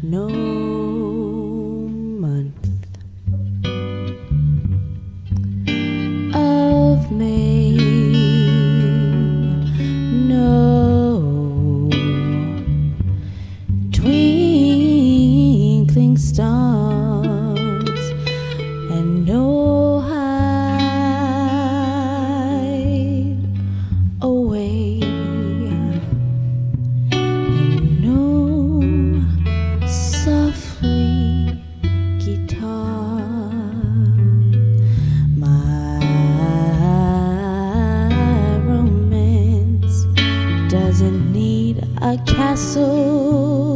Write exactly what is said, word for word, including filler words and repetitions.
no month of May, no twinkling stars, and no hide away, and no softly guitar. My romance doesn't need a castle